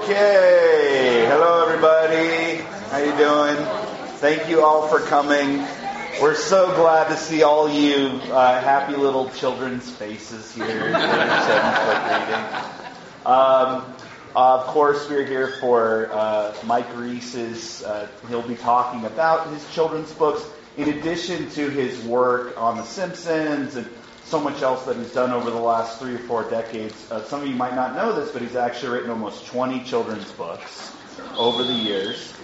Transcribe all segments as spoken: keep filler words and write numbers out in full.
Okay, hello everybody. How you doing? Thank you all for coming. We're so glad to see all you uh, happy little children's faces here in seventh Book Reading. Um, uh, of course, we're here for uh, Mike Reese's. Uh, he'll be talking about his children's books, in addition to his work on The Simpsons and so much else that he's done over the last three or four decades. Uh, some of you might not know this, but he's actually written almost twenty children's books over the years.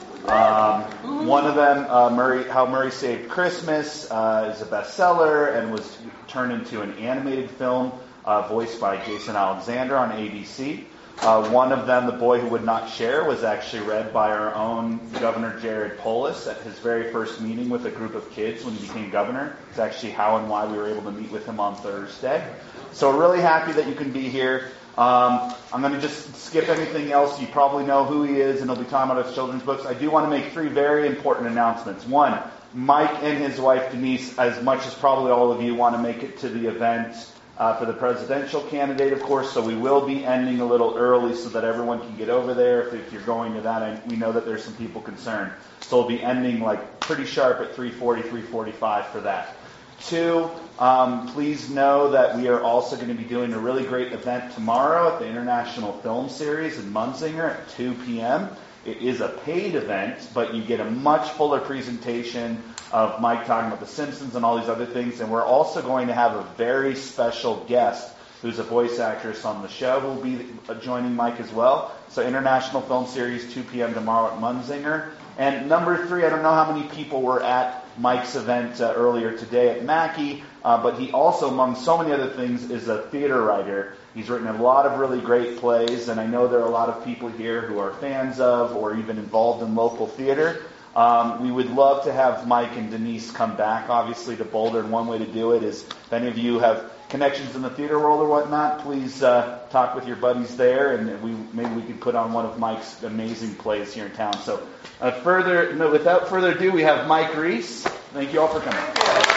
Um, one of them, uh, Murray, How Murray Saved Christmas, uh, is a bestseller and was turned into an animated film uh, voiced by Jason Alexander on A B C. Uh, one of them, The Boy Who Would Not Share, was actually read by our own Governor Jared Polis at his very first meeting with a group of kids when he became governor. It's actually how and why we were able to meet with him on Thursday. So we're really happy that you can be here. Um, I'm going to just skip anything else. You probably know who he is, and he'll be talking about his children's books. I do want to make three very important announcements. One, Mike and his wife Denise, as much as probably all of you, want to make it to the event Uh, for the presidential candidate, of course, so we will be ending a little early so that everyone can get over there. If, if you're going to that, I, we know that there's some people concerned. So we'll be ending like pretty sharp at three forty, three forty-five for that. Two, um, please know that we are also going to be doing a really great event tomorrow at the International Film Series in Munsinger at two p.m. It is a paid event, but you get a much fuller presentation of Mike talking about The Simpsons and all these other things. And we're also going to have a very special guest who's a voice actress on the show who will be joining Mike as well. So International Film Series, two p.m. tomorrow at Munsinger. And number three, I don't know how many people were at Mike's event uh, earlier today at Mackey, uh, but he also, among so many other things, is a theater writer. He's written a lot of really great plays, and I know there are a lot of people here who are fans of or even involved in local theater. Um, we would love to have Mike and Denise come back, obviously, to Boulder, and one way to do it is if any of you have connections in the theater world or whatnot, please uh, talk with your buddies there, and we maybe we could put on one of Mike's amazing plays here in town. So uh, further, no, without further ado, we have Mike Reese. Thank you all for coming.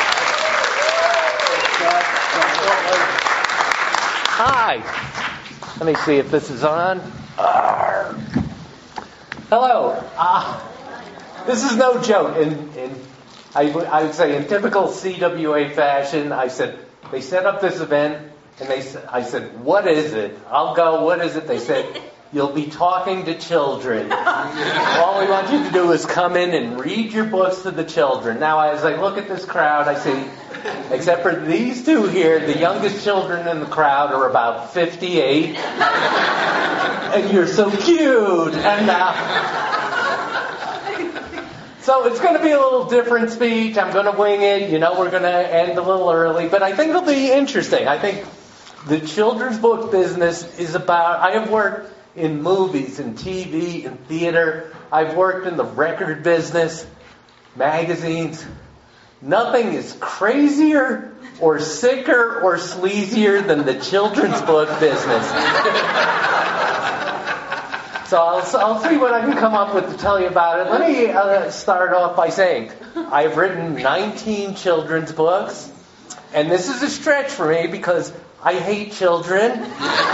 Hi. Let me see if this is on. Arr. Hello. Uh, this is no joke. In, in I, w- I would say in typical C W A fashion, I said, they set up this event, and they I said, what is it? I'll go, what is it? They said, you'll be talking to children. All we want you to do is come in and read your books to the children. Now, as I look at this crowd, I see, except for these two here, the youngest children in the crowd are about fifty-eight. And you're so cute. And uh, so it's going to be a little different speech. I'm going to wing it. You know, we're going to end a little early. But I think it'll be interesting. I think the children's book business is about, I have worked in movies and T V and theater. I've worked in the record business, magazines. Nothing is crazier or sicker or sleazier than the children's book business. So I'll, I'll see what I can come up with to tell you about it. Let me uh, start off by saying I've written nineteen children's books, and this is a stretch for me because I hate children.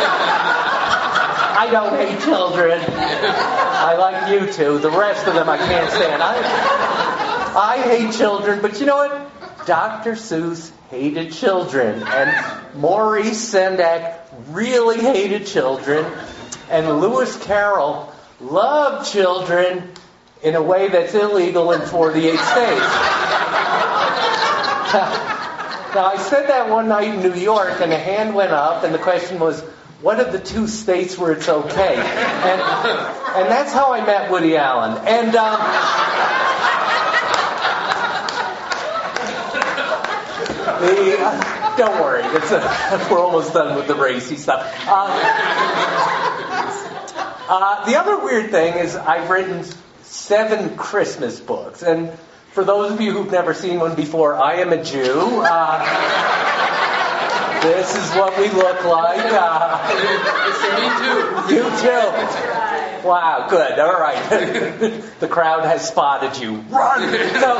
I don't hate children. I like you two. The rest of them I can't stand. I, I hate children, but you know what? Doctor Seuss hated children, and Maurice Sendak really hated children, and Lewis Carroll loved children in a way that's illegal in forty-eight states. Now, I said that one night in New York, and a hand went up, and the question was, what are the two states where it's okay? And, and that's how I met Woody Allen. And um, the, uh, don't worry, it's a, we're almost done with the racy stuff. Uh, uh, the other weird thing is I've written seven Christmas books. And for those of you who've never seen one before, I am a Jew. Uh, This is what we look like. Uh, Me too. You too. Wow, good. All right. The crowd has spotted you. Run! So,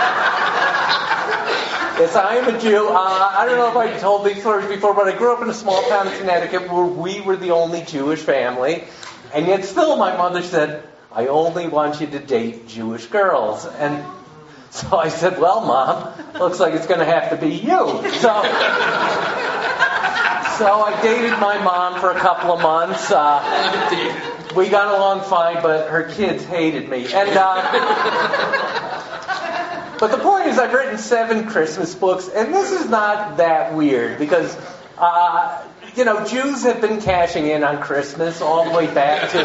yes, I am a Jew. Uh, I don't know if I told these stories before, but I grew up in a small town in Connecticut where we were the only Jewish family. And yet still my mother said, I only want you to date Jewish girls. And so I said, well, Mom, looks like it's going to have to be you. So, so I dated my mom for a couple of months. Uh, we got along fine, but her kids hated me. And uh, but the point is, I've written seven Christmas books, and this is not that weird because, uh, you know, Jews have been cashing in on Christmas all the way back to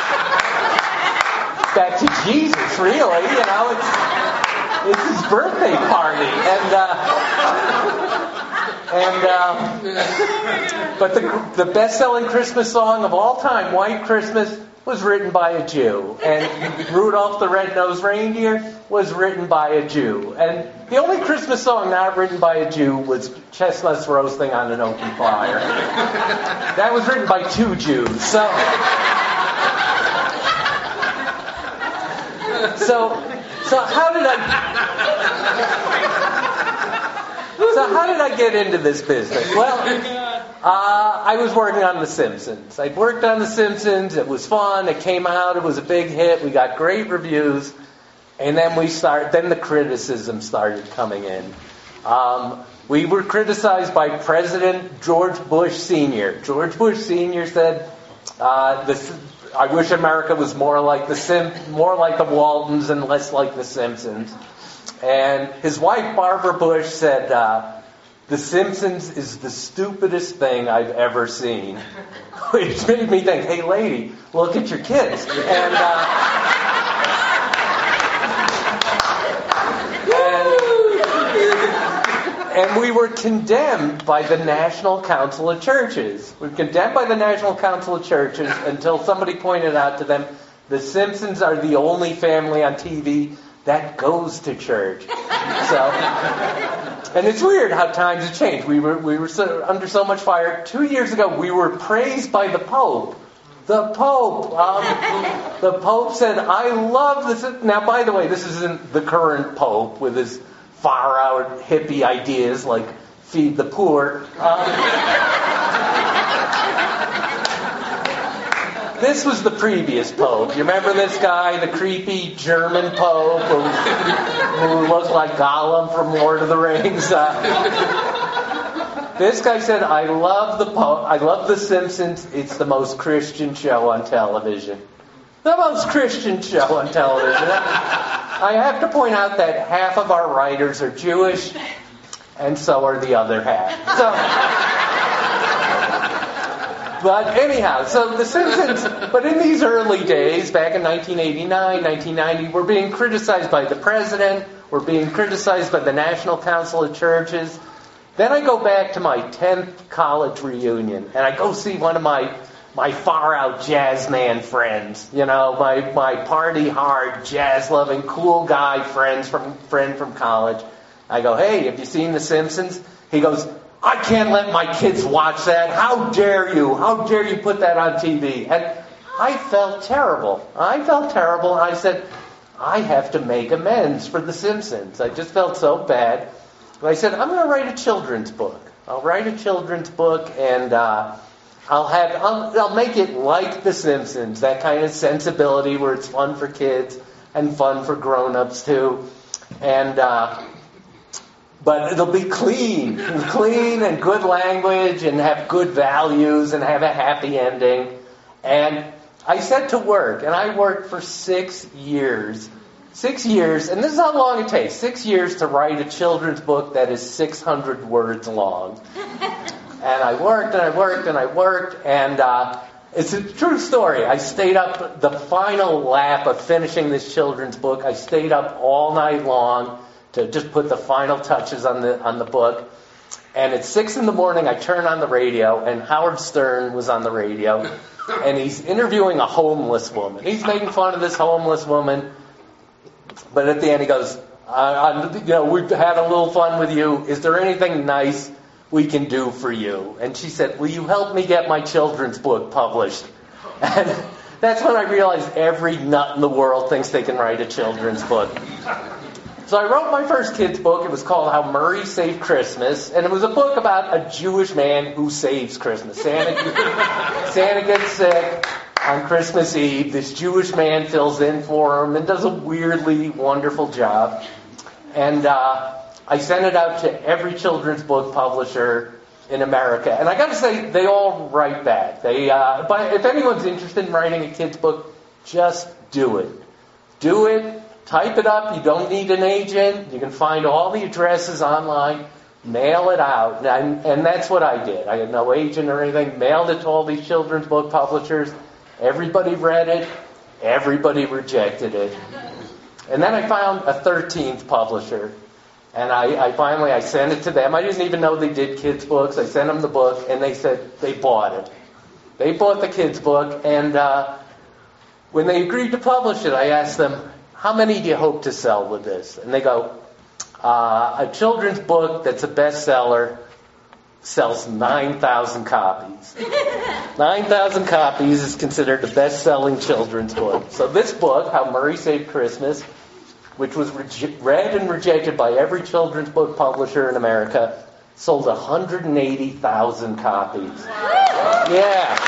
back to Jesus, really. You know, it's it's his birthday party, and uh, and uh, but the the best-selling Christmas song of all time, White Christmas, was written by a Jew, and Rudolph the Red-Nosed Reindeer was written by a Jew, and the only Christmas song not written by a Jew was Chestnuts Roasting on an Open Fire. That was written by two Jews. So, so, so how did I? So how did I get into this business? Well, uh, I was working on The Simpsons. I'd worked on The Simpsons. It was fun. It came out. It was a big hit. We got great reviews. And then we start. Then the criticism started coming in. Um, we were criticized by President George Bush Senior George Bush Senior said, uh, this, "I wish America was more like the Sim, more like the Waltons and less like The Simpsons." And his wife Barbara Bush said, uh, "The Simpsons is the stupidest thing I've ever seen," which made me think, "Hey, lady, look at your kids." And. Uh, And we were condemned by the National Council of Churches. We were condemned by the National Council of Churches until somebody pointed out to them, the Simpsons are the only family on T V that goes to church. So, and it's weird how times have changed. We were we were so, under so much fire. Two years ago, we were praised by the Pope. The Pope. Um, the Pope said, "I love this." Now, by the way, this isn't the current Pope with his far-out hippie ideas like feed the poor. Um, this was the previous Pope. You remember this guy, the creepy German Pope who, who looked like Gollum from Lord of the Rings? Uh, this guy said, "I love the Pope. I love The Simpsons. It's the most Christian show on television." The most Christian show on television. I have to point out that half of our writers are Jewish, and so are the other half. So, but anyhow, so The Simpsons, but in these early days, back in nineteen eighty-nine, nineteen ninety, we're being criticized by the president, we're being criticized by the National Council of Churches. Then I go back to my tenth college reunion, and I go see one of my my far-out jazz man friends, you know, my, my party-hard, jazz-loving, cool guy friends from friend from college. I go, "Hey, have you seen The Simpsons?" He goes, "I can't let my kids watch that. How dare you? How dare you put that on T V?" And I felt terrible. I felt terrible. And I said, I have to make amends for The Simpsons. I just felt so bad. But I said, I'm going to write a children's book. I'll write a children's book, and uh, I'll have I'll, I'll make it like The Simpsons, that kind of sensibility where it's fun for kids and fun for grown-ups too, and uh, but it'll be clean, clean and good language, and have good values, and have a happy ending. And I set to work, and I worked for six years, six years, and this is how long it takes: six years to write a children's book that is six hundred words long. And I worked, and I worked, and I worked, and uh, it's a true story. I stayed up the final lap of finishing this children's book. I stayed up all night long to just put the final touches on the on the book. And at six in the morning, I turn on the radio, and Howard Stern was on the radio, and he's interviewing a homeless woman. He's making fun of this homeless woman, but at the end he goes, uh, "You know, we've had a little fun with you. Is there anything nice we can do for you?" And she said, "Will you help me get my children's book published?" And that's when I realized every nut in the world thinks they can write a children's book. So I wrote my first kid's book. It was called How Murray Saved Christmas, and it was a book about a Jewish man who saves Christmas. Santa, Santa gets sick, on Christmas Eve. This Jewish man fills in for him and does a weirdly wonderful job. And uh, I sent it out to every children's book publisher in America. And I got to say, they all write back. They, uh, but if anyone's interested in writing a kid's book, just do it. Do it. Type it up. You don't need an agent. You can find all the addresses online. Mail it out. And, and that's what I did. I had no agent or anything. Mailed it to all these children's book publishers. Everybody read it. Everybody rejected it. And then I found a thirteenth publisher. And I, I finally, I sent it to them. I didn't even know they did kids' books. I sent them the book, and they said they bought it. They bought the kids' book, and uh, when they agreed to publish it, I asked them, how many do you hope to sell with this? And they go, uh, a children's book that's a bestseller sells nine thousand copies. nine thousand copies is considered a best-selling children's book. So this book, How Murray Saved Christmas, which was re- read and rejected by every children's book publisher in America, sold one hundred eighty thousand copies. Yeah.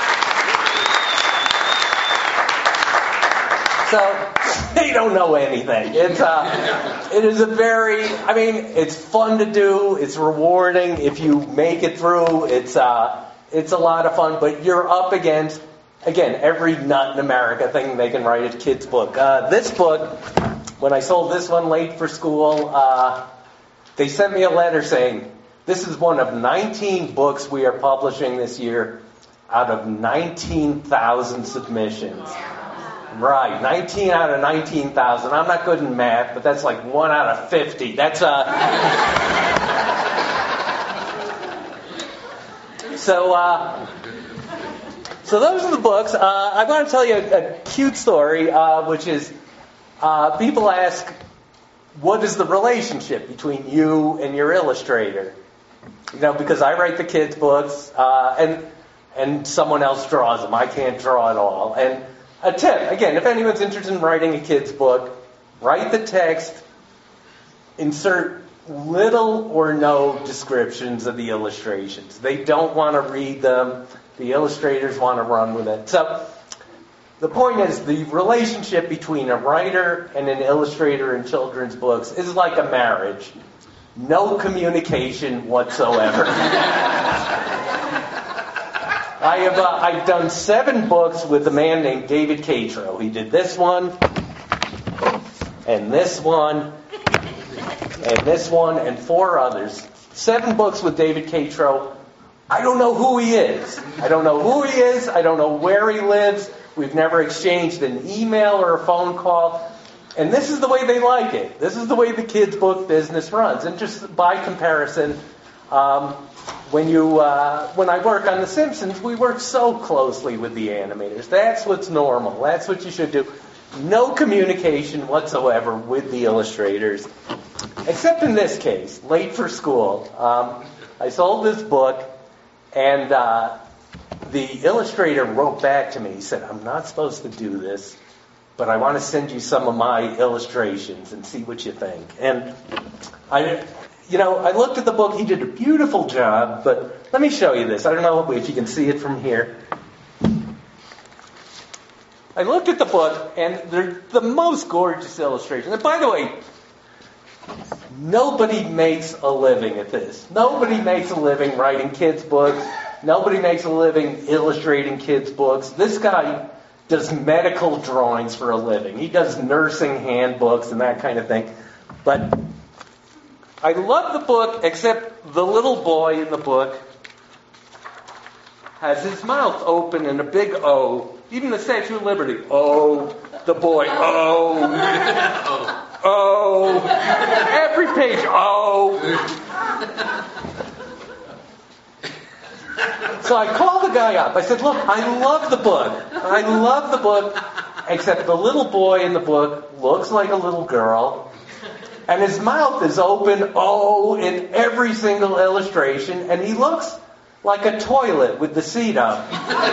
So they don't know anything. It's uh, it is a very, I mean, it's fun to do. It's rewarding if you make it through. It's uh, it's a lot of fun, but you're up against, again, every nut in America thing they can write a kid's book. Uh, this book, when I sold this one late for school, uh, they sent me a letter saying, this is one of nineteen books we are publishing this year out of nineteen thousand submissions. Right, nineteen out of nineteen thousand. I'm not good in math, but that's like one out of fifty. That's uh So uh So those are the books. Uh, I want to tell you a, a cute story, uh, which is uh, people ask, what is the relationship between you and your illustrator? You know, because I write the kids' books, uh, and and someone else draws them. I can't draw at all. And a tip, again, if anyone's interested in writing a kid's book, write the text, insert little or no descriptions of the illustrations. They don't want to read them. The illustrators want to run with it. So the point is, the relationship between a writer and an illustrator in children's books is like a marriage. No communication whatsoever. I have uh, I've done seven books with a man named David Catro. He did this one, and this one, and this one, and four others. Seven books with David Catro. I don't know who he is. I don't know who he is. I don't know where he lives. We've never exchanged an email or a phone call. And this is the way they like it. This is the way the kids' book business runs. And just by comparison, um, when you uh, when I work on The Simpsons, we work so closely with the animators. That's what's normal. That's what you should do. No communication whatsoever with the illustrators, except in this case, late for school. Um, I sold this book, and uh, the illustrator wrote back to me. He said, I'm not supposed to do this, but I want to send you some of my illustrations and see what you think. And I, you know, I looked at the book. He did a beautiful job, but let me show you this. I don't know if you can see it from here. I looked at the book, and they're the most gorgeous illustrations. And by the way, nobody makes a living at this. Nobody makes a living writing kids' books. Nobody makes a living illustrating kids' books. This guy does medical drawings for a living. He does nursing handbooks and that kind of thing. But I love the book, except the little boy in the book has his mouth open in a big O. Even the Statue of Liberty. Oh, the boy. Oh. Oh. Every page. Oh. So I called the guy up. I said, look, I love the book. I love the book, except the little boy in the book looks like a little girl, and his mouth is open, oh, in every single illustration, and he looks like a toilet with the seat up.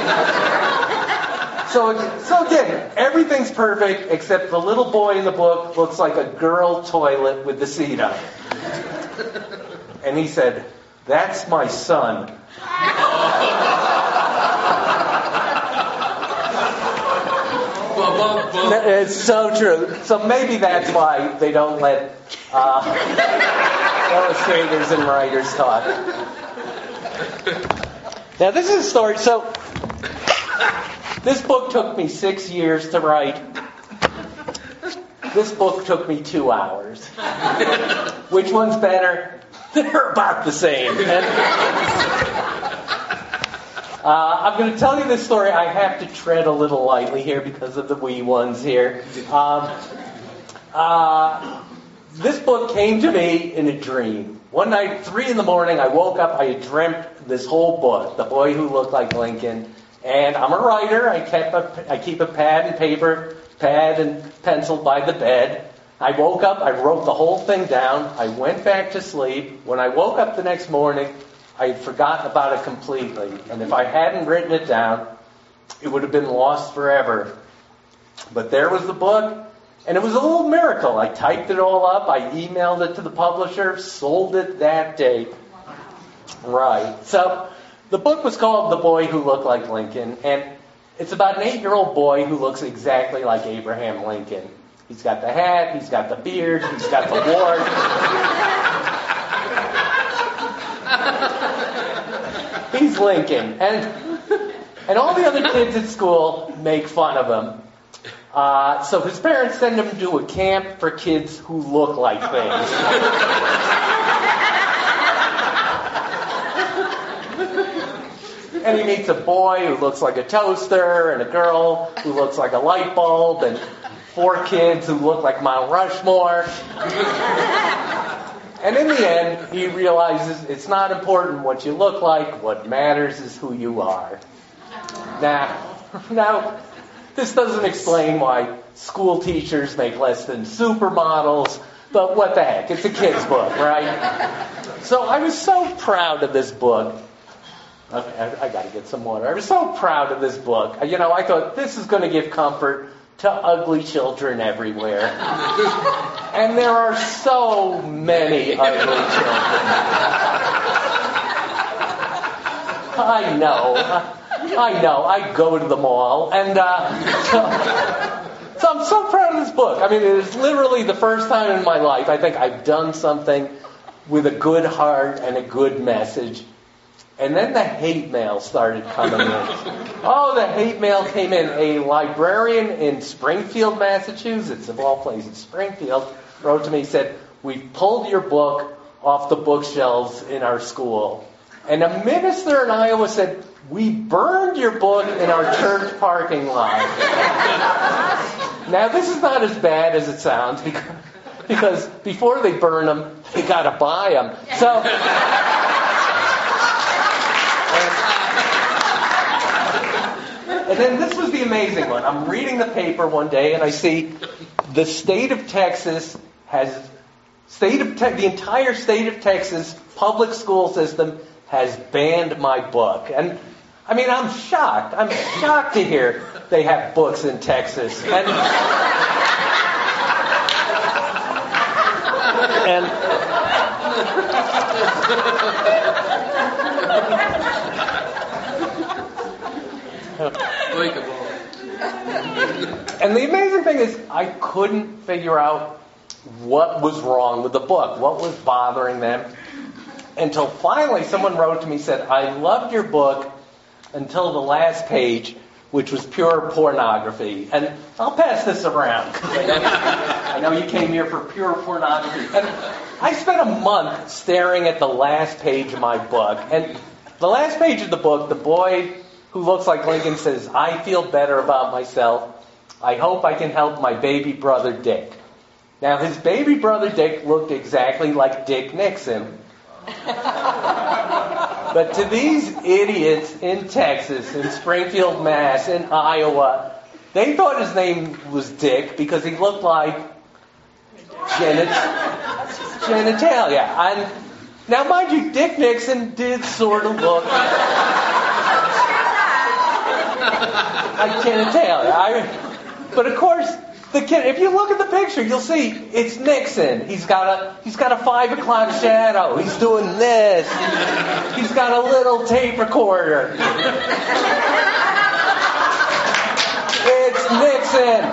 So, so again, everything's perfect, except the little boy in the book looks like a girl toilet with the seat up. And he said, that's my son. It's so true. So maybe that's why they don't let uh, illustrators and writers talk. Now, this is a story. So, this book took me six years to write. This book took me two hours. Which one's better? They're about the same. And, uh, I'm going to tell you this story. I have to tread a little lightly here because of the wee ones here. Um, uh, this book came to me in a dream. One night, three in the morning, I woke up. I had dreamt this whole book, The Boy Who Looked Like Lincoln. And I'm a writer. I kept a, I keep a pad and paper, pad and pencil by the bed. I woke up. I wrote the whole thing down. I went back to sleep. When I woke up the next morning, I had forgotten about it completely. And if I hadn't written it down, it would have been lost forever. But there was the book, and it was a little miracle. I typed it all up. I emailed it to the publisher, sold it that day. Right. So the book was called The Boy Who Looked Like Lincoln, and it's about an eight-year-old boy who looks exactly like Abraham Lincoln. He's got the hat, he's got the beard, he's got the wart. He's Lincoln. And and all the other kids at school make fun of him. Uh, so his parents send him to a camp for kids who look like things. And he meets a boy who looks like a toaster, and a girl who looks like a light bulb, and four kids who look like Mount Rushmore. And in the end, he realizes it's not important what you look like. What matters is who you are. Now, now, this doesn't explain why school teachers make less than supermodels, but what the heck? It's a kid's book, right? So I was so proud of this book. Okay, I, I got to get some water. I was so proud of this book. You know, I thought this is going to give comfort to ugly children everywhere. And there are so many ugly children. I know. I know. I go to the mall. And uh, so, so I'm so proud of this book. I mean, it is literally the first time in my life I think I've done something with a good heart and a good message. And then the hate mail started coming in. Oh, the hate mail came in. A librarian in Springfield, Massachusetts, of all places, Springfield, wrote to me, said, "We've pulled your book off the bookshelves in our school." And a minister in Iowa said, "We burned your book in our church parking lot." Now, this is not as bad as it sounds, because, because before they burn them, they got to buy them. So... And then this was the amazing one. I'm reading the paper one day and I see the state of Texas has, state of te- the entire state of Texas public school system has banned my book. And I mean, I'm shocked. I'm shocked to hear they have books in Texas. And, and And the amazing thing is, I couldn't figure out what was wrong with the book, what was bothering them, until finally someone wrote to me and said, "I loved your book until the last page, which was pure pornography." And I'll pass this around, because I know, I know you came here for pure pornography. And I spent a month staring at the last page of my book. And the last page of the book, the boy who looks like Lincoln says, "I feel better about myself. I hope I can help my baby brother Dick." Now, his baby brother Dick looked exactly like Dick Nixon. But to these idiots in Texas, in Springfield, Mass, in Iowa, they thought his name was Dick because he looked like genit- genitalia. And now, mind you, Dick Nixon did sort of look like genitalia. I, but of course, the kid, if you look at the picture, you'll see it's Nixon. He's got a he's got a five o'clock shadow. He's doing this. He's got a little tape recorder. It's Nixon. sin.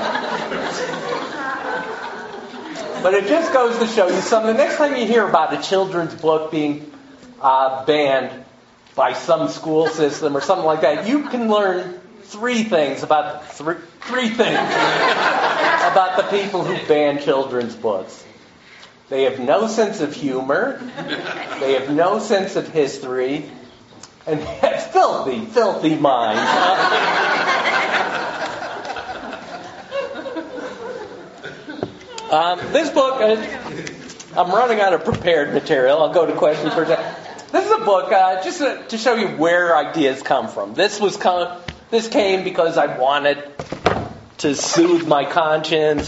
But it just goes to show you something. The next time you hear about a children's book being uh, banned by some school system or something like that, you can learn three things about three, three things about the people who ban children's books. They have no sense of humor. They have no sense of history. And they have filthy, filthy minds. Um, this book, uh, I'm running out of prepared material. I'll go to questions for a second. This is a book uh, just to, to show you where ideas come from. This was come, this came because I wanted to soothe my conscience.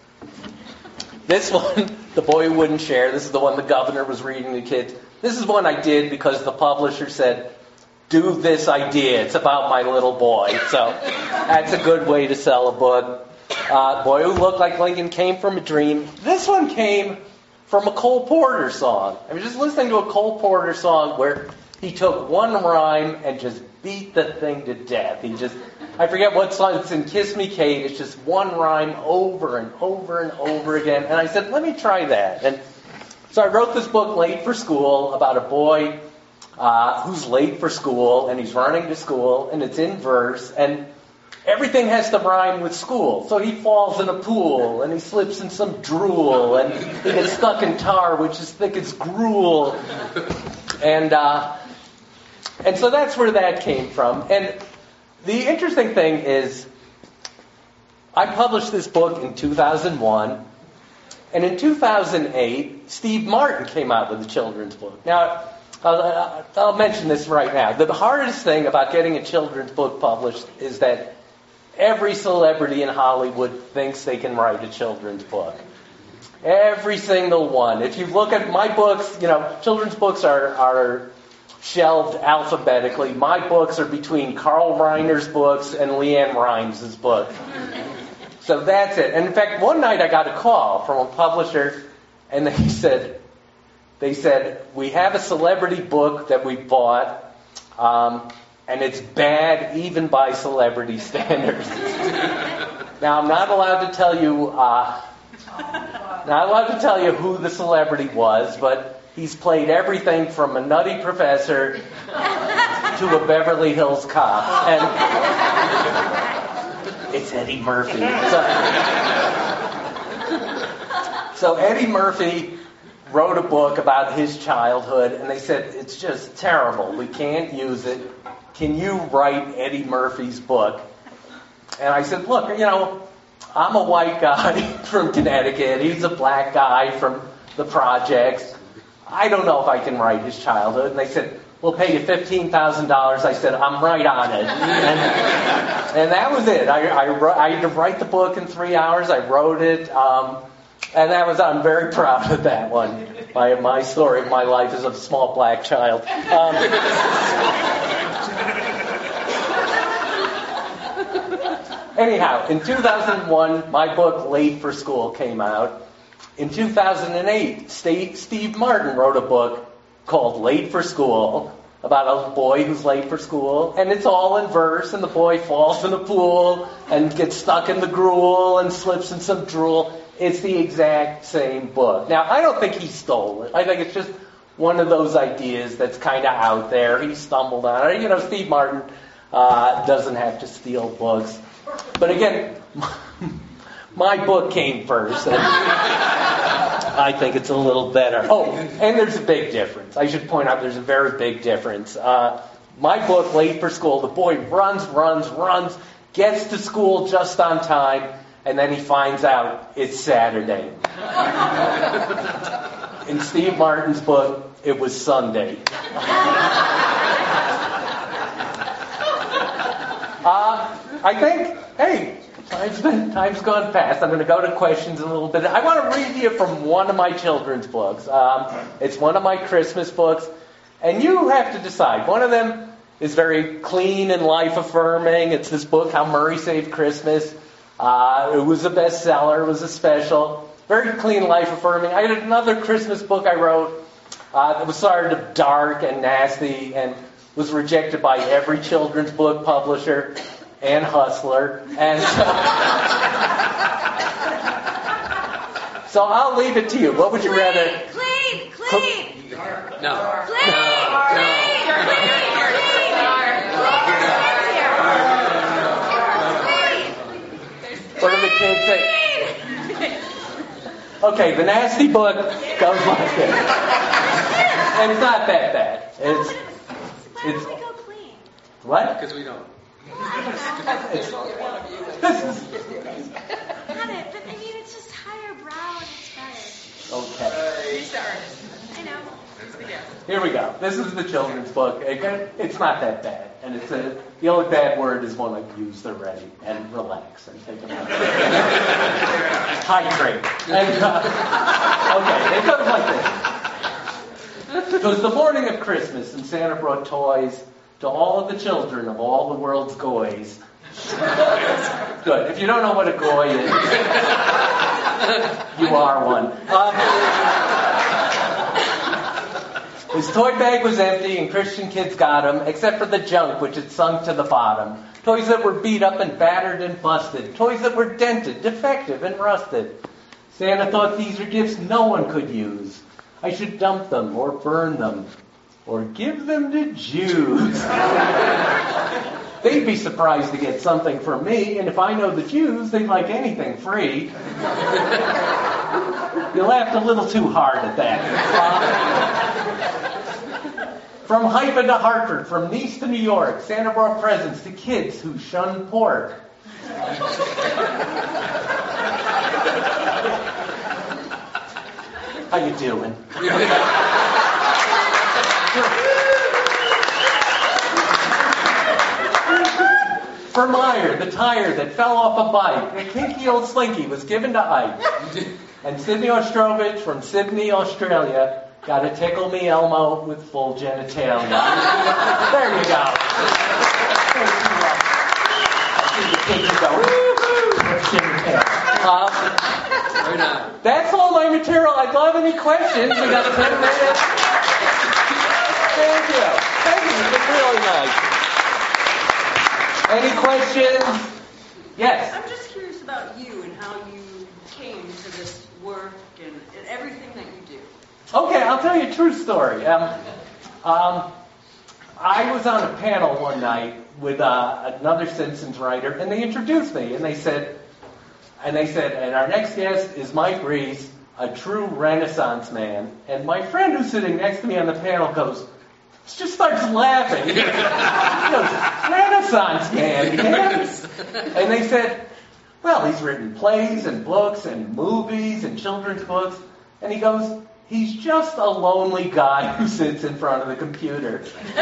This one, The Boy Who Wouldn't Share. This is the one the governor was reading to kids. This is one I did because the publisher said, do this idea. It's about my little boy. So that's a good way to sell a book. Uh, Boy Who Looked Like Lincoln came from a dream. This one came from a Cole Porter song. I was just listening to a Cole Porter song where he took one rhyme and just beat the thing to death. He just, I forget what song, it's in Kiss Me Kate. It's just one rhyme over and over and over again. And I said, let me try that. And so I wrote this book, Late for School, about a boy uh, who's late for school, and he's running to school, and it's in verse, and everything has to rhyme with school. So he falls in a pool, and he slips in some drool, and he gets stuck in tar, which is thick as gruel. And uh, and so that's where that came from. And the interesting thing is, I published this book in two thousand one, and in two thousand eight, Steve Martin came out with a children's book. Now, I'll, I'll mention this right now. The hardest thing about getting a children's book published is that every celebrity in Hollywood thinks they can write a children's book. Every single one. If you look at my books, you know, children's books are, are shelved alphabetically. My books are between Carl Reiner's books and Leanne Rimes' book. So that's it. And in fact, one night I got a call from a publisher, and they said, they said, we have a celebrity book that we bought, um, and it's bad even by celebrity standards. Now, I'm not allowed to tell you, uh, not allowed to tell you who the celebrity was, but he's played everything from a nutty professor to a Beverly Hills cop. And it's Eddie Murphy. So, so Eddie Murphy wrote a book about his childhood, and they said, it's just terrible. We can't use it. Can you write Eddie Murphy's book? And I said, look, you know, I'm a white guy from Connecticut. He's a black guy from the projects. I don't know if I can write his childhood. And they said, we'll pay you fifteen thousand dollars. I said, I'm right on it. And, and that was it. I, I, I had to write the book in three hours. I wrote it. Um, and that was, I'm very proud of that one. My, my story of my life is of a small black child. Um, Anyhow, in two thousand one, my book, Late for School, came out. In two thousand eight, Steve Martin wrote a book called Late for School about a boy who's late for school. And it's all in verse, and the boy falls in the pool and gets stuck in the gruel and slips in some drool. It's the exact same book. Now, I don't think he stole it. I think it's just one of those ideas that's kind of out there. He stumbled on it. You know, Steve Martin uh, doesn't have to steal books. But again, my book came first, and I think it's a little better. Oh, and there's a big difference. I should point out there's a very big difference. Uh, my book, Late for School, the boy runs, runs, runs, gets to school just on time, and then he finds out it's Saturday. In Steve Martin's book, it was Sunday. Uh, I think, hey, time's, been, time's gone past. I'm going to go to questions in a little bit. I want to read to you from one of my children's books. Um, it's one of my Christmas books. And you have to decide. One of them is very clean and life-affirming. It's this book, How Murray Saved Christmas. Uh, it was a bestseller. It was a special. Very clean, life-affirming. I had another Christmas book I wrote uh, that was sort of dark and nasty and was rejected by every children's book publisher. and Hustler. And so, so I'll leave it to you. What would you rather? Clean, clean. No. Clean, clean, What do the kids say? Okay, the nasty book goes like this. And it's not that bad. It's, Why it's, don't we go clean? what? Because we don't. It's, this is, Got it, but I mean, it's just higher brow and it's better. okay. I know. Here we go. This is the children's book. Again, it's not that bad. And it's a, the only bad word is one I've used already. And relax and take a moment. Hydrate. And, uh, okay, it goes like this. It was the morning of Christmas, and Santa brought toys to all of the children of all the world's goys. Good. If you don't know what a goy is, you are one. Um, His toy bag was empty, and Christian kids got him, except for the junk, which had sunk to the bottom. Toys that were beat up and battered and busted. Toys that were dented, defective, and rusted. Santa thought these were gifts no one could use. I should dump them, or burn them, or give them to Jews. They'd be surprised to get something from me, and if I know the Jews, they'd like anything free. You laughed a little too hard at that. Uh, from Haifa to Hartford, from Nice to New York, Santa brought presents to kids who shun pork. How you doing? For Meyer, the tire that fell off a bike, a kinky old slinky was given to Ike. And Sydney Ostrovich from Sydney, Australia, got a Tickle Me Elmo with full genitalia. There you go. See the kids go, woo-hoo, that's genitalia. Um, Or not. that's all my material. I'd love any questions. We got ten minutes. Thank you. Thank you. It's been really nice. Any questions? Yes. I'm just curious about you and how you came to this work and, and everything that you do. Okay, I'll tell you a true story. Um, um, I was on a panel one night with uh, another Simpsons writer, and they introduced me, and they said, and they said, and our next guest is Mike Reese, a true Renaissance man. And my friend who's sitting next to me on the panel goes, just starts laughing. He goes, Renaissance man, man. And they said, well, he's written plays and books and movies and children's books. And he goes, he's just a lonely guy who sits in front of the computer.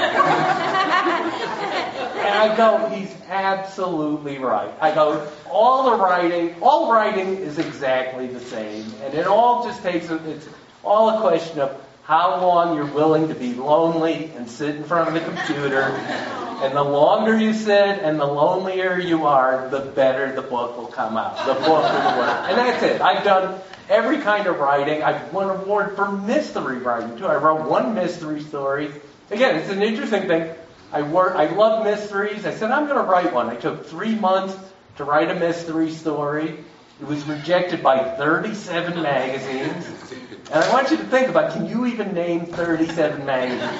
And I go, he's absolutely right. I go, all the writing, all writing is exactly the same. And it all just takes, a, it's all a question of how long you're willing to be lonely and sit in front of the computer. And the longer you sit and the lonelier you are, the better the book will come out. The book will work. And that's it. I've done every kind of writing. I've won an award for mystery writing, too. I wrote one mystery story. Again, it's an interesting thing. I work, I love mysteries. I said, I'm going to write one. I took three months to write a mystery story. It was rejected by thirty-seven magazines. And I want you to think about, can you even name thirty-seven magazines?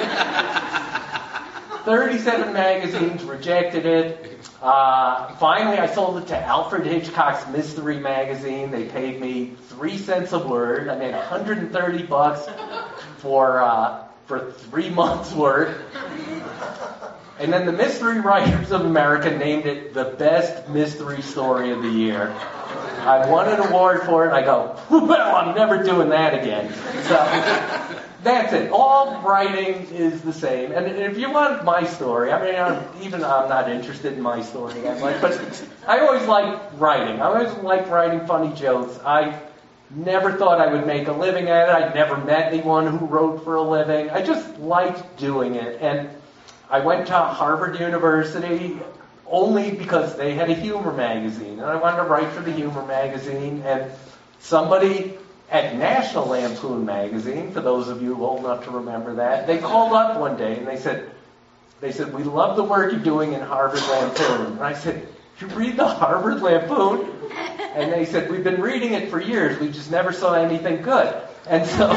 thirty-seven magazines rejected it. Uh, finally, I sold it to Alfred Hitchcock's Mystery Magazine. They paid me three cents a word. I made one hundred thirty bucks for uh, for three months' work. And then the Mystery Writers of America named it the best mystery story of the year. I won an award for it. I go, well, I'm never doing that again. So that's it. All writing is the same. And if you want my story, I mean, I'm, even I'm not interested in my story that much, but I always liked writing. I always liked writing funny jokes. I never thought I would make a living at it. I'd never met anyone who wrote for a living. I just liked doing it. And I went to Harvard University only because they had a humor magazine, and I wanted to write for the humor magazine, and somebody at National Lampoon magazine, for those of you old enough to remember that, they called up one day and they said, they said, we love the work you're doing in Harvard Lampoon. And I said, you read the Harvard Lampoon? And they said, we've been reading it for years. We just never saw anything good. And so,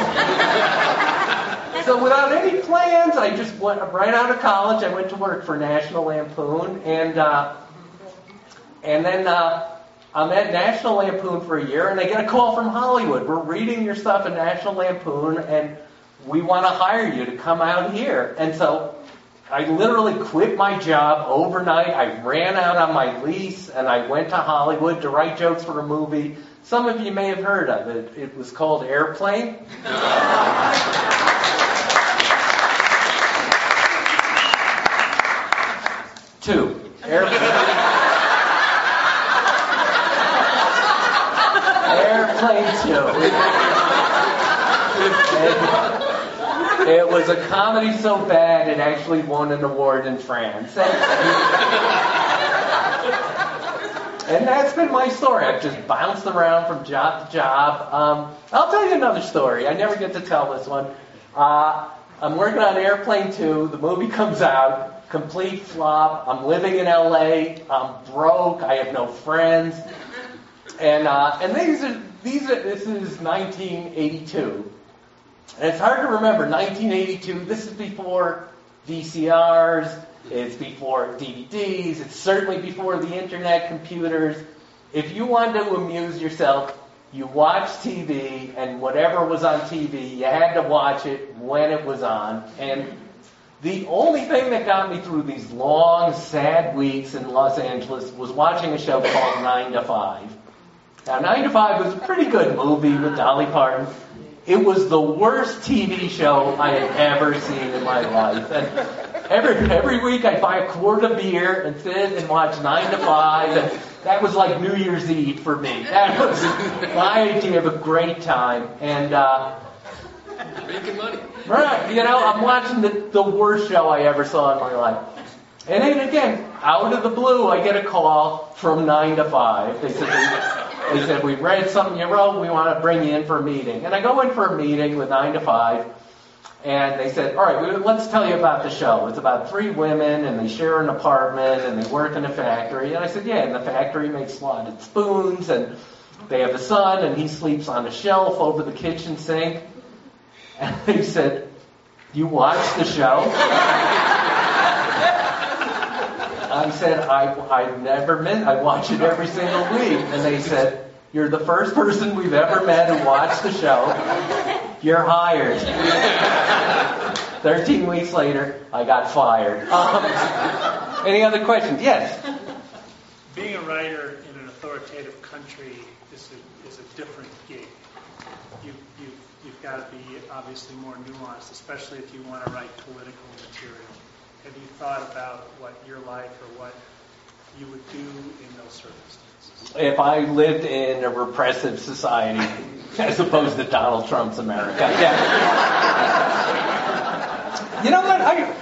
so without any plans, I just went right out of college. I went to work for National Lampoon. And, uh, and then uh, I'm at National Lampoon for a year, and I get a call from Hollywood. We're reading your stuff in National Lampoon, and we want to hire you to come out here. And so I literally quit my job overnight. I ran out on my lease, and I went to Hollywood to write jokes for a movie. Some of you may have heard of it. It was called Airplane. Two. Airplane. Airplane Two. And it was a comedy so bad it actually won an award in France. And, and that's been my story. I've just bounced around from job to job. Um, I'll tell you another story. I never get to tell this one. Uh, I'm working on Airplane Two. The movie comes out. Complete flop. I'm living in L A. I'm broke. I have no friends. And uh, and these are these are this is nineteen eighty-two. And it's hard to remember, nineteen eighty-two, this is before V C Rs, it's before D V Ds, it's certainly before the internet, computers. If you wanted to amuse yourself, you watched T V, and whatever was on T V, you had to watch it when it was on. And the only thing that got me through these long, sad weeks in Los Angeles was watching a show called Nine to Five. Now, Nine to Five was a pretty good movie with Dolly Parton. It was the worst T V show I had ever seen in my life. And every every week I'd buy a quart of beer and sit and watch Nine to Five, and that was like New Year's Eve for me. That was my idea of a great time. And uh, making money. Right, you know, I'm watching the, the worst show I ever saw in my life. And then again, out of the blue, I get a call from Nine to Five. They said, we, they said, we read something you wrote, we want to bring you in for a meeting. And I go in for a meeting with Nine to Five, and they said, all right, let's tell you about the show. It's about three women, and they share an apartment, and they work in a factory. And I said, yeah, and the factory makes slotted spoons, and they have a son, and he sleeps on a shelf over the kitchen sink. And they said, you watch the show? I said, I, I've never met, I watch it every single week. And they said, you're the first person we've ever met who watched the show. You're hired. Thirteen weeks later, I got fired. Um, any other questions? Yes? Being a writer in an authoritative country is a, is a different gig. You, you, you've got to be obviously more nuanced, especially if you want to write political material. Have you thought about what your life or what you would do in those circumstances? If I lived in a repressive society, as opposed to Donald Trump's America, yeah. You know what? I,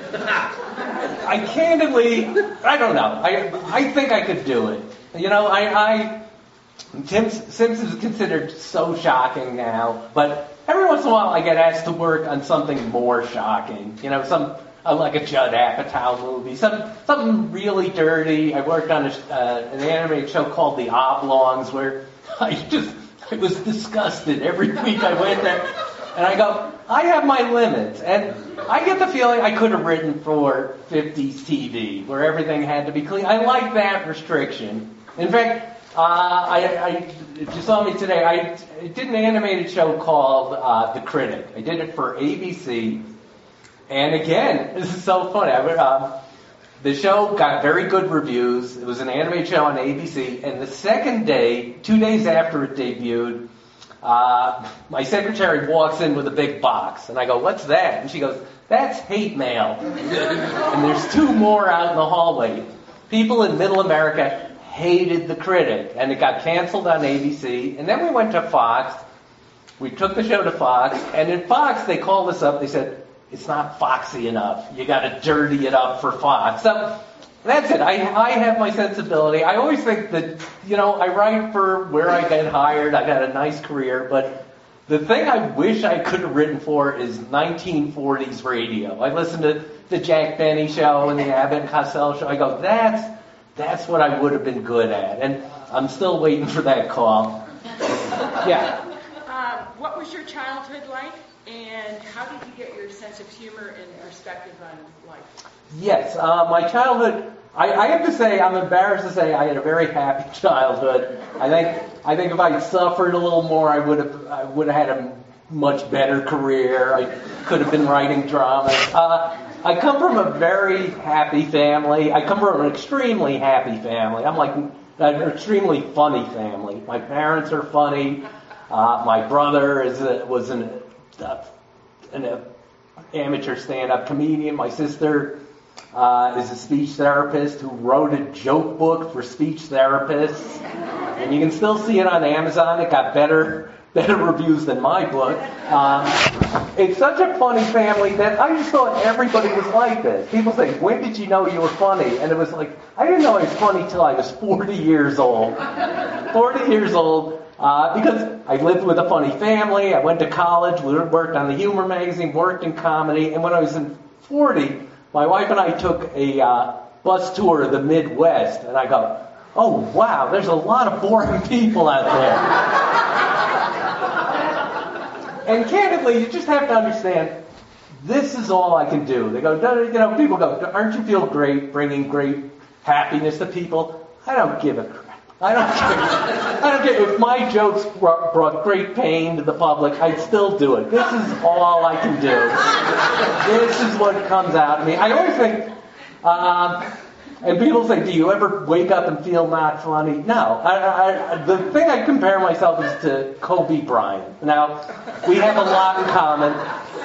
I candidly, I don't know. I, I think I could do it. You know, I, I Tim Simpsons is considered so shocking now, but every once in a while I get asked to work on something more shocking. You know, some. Uh, like a Judd Apatow movie, some, something really dirty. I worked on a, uh, an animated show called The Oblongs, where I just I was disgusted every week I went there, and I go, I have my limits, and I get the feeling I could have written for fifties T V, where everything had to be clean. I like that restriction. In fact, uh, I, I, if you saw me today, I, I did an animated show called uh, The Critic. I did it for A B C. And again, this is so funny. I, um, the show got very good reviews. It was an animated show on A B C. And the second day, two days after it debuted, uh, my secretary walks in with a big box. And I go, what's that? And she goes, that's hate mail. And there's two more out in the hallway. People in Middle America hated The Critic. And it got canceled on A B C. And then we went to Fox. We took the show to Fox. And in Fox, they called us up. They said, it's not foxy enough. You got to dirty it up for Fox. So that's it. I, I have my sensibility. I always think that, you know, I write for where I get hired. I got a nice career. But the thing I wish I could have written for is nineteen forties radio. I listened to the Jack Benny show and the Abbott and Costello show. I go, that's that's what I would have been good at, and I'm still waiting for that call. Yeah. Um, what was your childhood like, and how did you get your sense of humor and perspective on life? Yes, uh, my childhood. I, I have to say, I'm embarrassed to say, I had a very happy childhood. I think I think if I'd suffered a little more, I would have I would have had a much better career. I could have been writing dramas. Uh, I come from a very happy family. I come from an extremely happy family. I'm like an extremely funny family. My parents are funny. Uh, my brother is a, was an, uh, an uh, amateur stand-up comedian. My sister uh, is a speech therapist who wrote a joke book for speech therapists, and you can still see it on Amazon. It got better. better reviews than my book. Um, it's such a funny family that I just thought everybody was like this. People say, when did you know you were funny? And it was like, I didn't know I was funny till I was forty years old. forty years old, uh, because I lived with a funny family. I went to college, worked on the humor magazine, worked in comedy, and when I was in forty, my wife and I took a uh, bus tour of the Midwest, and I go, oh, wow, there's a lot of boring people out there. And candidly, you just have to understand, this is all I can do. They go, you know, people go, aren't you feel great bringing great happiness to people? I don't give a crap. I don't care. I don't care. If my jokes brought, brought great pain to the public, I'd still do it. This is all I can do. This is what comes out of me. I always think, um, and people say, do you ever wake up and feel not funny? No. I, I, the thing I compare myself is to Kobe Bryant. Now, we have a lot in common.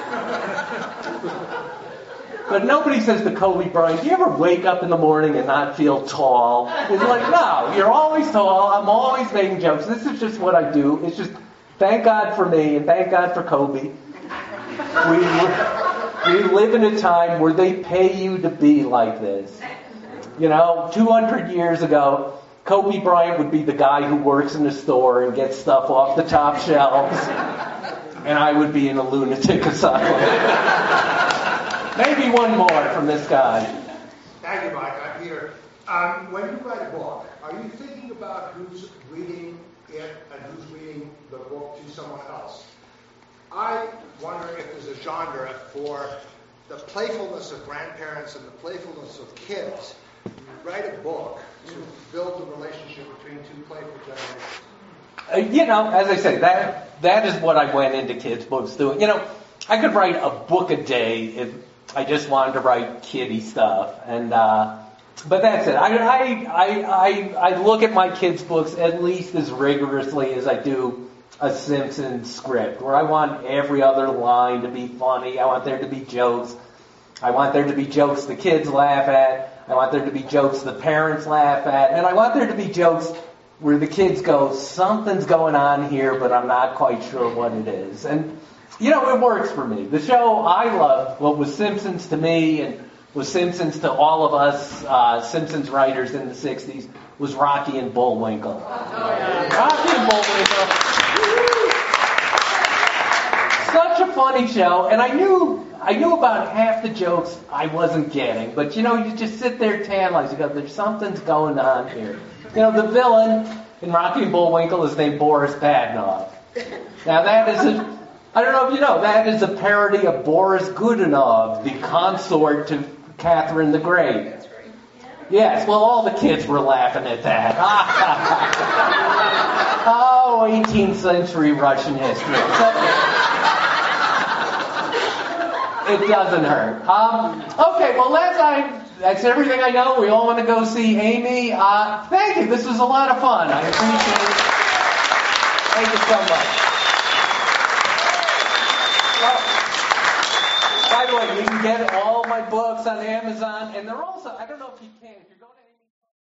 But nobody says to Kobe Bryant, do you ever wake up in the morning and not feel tall? It's like, no, you're always tall. I'm always making jokes. This is just what I do. It's just, thank God for me and thank God for Kobe. We, we live in a time where they pay you to be like this. You know, two hundred years ago, Kobe Bryant would be the guy who works in the store and gets stuff off the top shelves, and I would be in a lunatic asylum. Maybe one more from this guy. Thank you, Mike. I'm Peter. Um, when you write a book, are you thinking about who's reading it and who's reading the book to someone else? I wonder if there's a genre for the playfulness of grandparents and the playfulness of kids. You write a book to build the relationship between two playful generations. Uh, you know, as I say, that that is what I went into kids' books doing. You know, I could write a book a day if I just wanted to write kiddie stuff, and uh, but that's it. I, I I I I look at my kids' books at least as rigorously as I do a Simpsons script, where I want every other line to be funny. I want there to be jokes. I want there to be jokes the kids laugh at. I want there to be jokes the parents laugh at. And I want there to be jokes where the kids go, something's going on here, but I'm not quite sure what it is. And, you know, it works for me. The show I love, what was Simpsons to me and was Simpsons to all of us uh, Simpsons writers in the sixties, was Rocky and Bullwinkle. Oh, yeah. Rocky and Bullwinkle. Such a funny show. And I knew... I knew about half the jokes I wasn't getting, but you know, you just sit there tantalized. You go, there's something's going on here. You know, the villain in Rocky and Bullwinkle is named Boris Badenov. Now that is a, I don't know if you know, that is a parody of Boris Godunov, the consort to Catherine the Great. Yes, well, all the kids were laughing at that. Oh, eighteenth century Russian history. So, it doesn't hurt. Um, okay, well, that's I. That's everything I know. We all want to go see Amy. Uh, thank you. This was a lot of fun. I appreciate it. Thank you so much. Well, by the way, you can get all my books on Amazon, and they're also, I don't know if you can.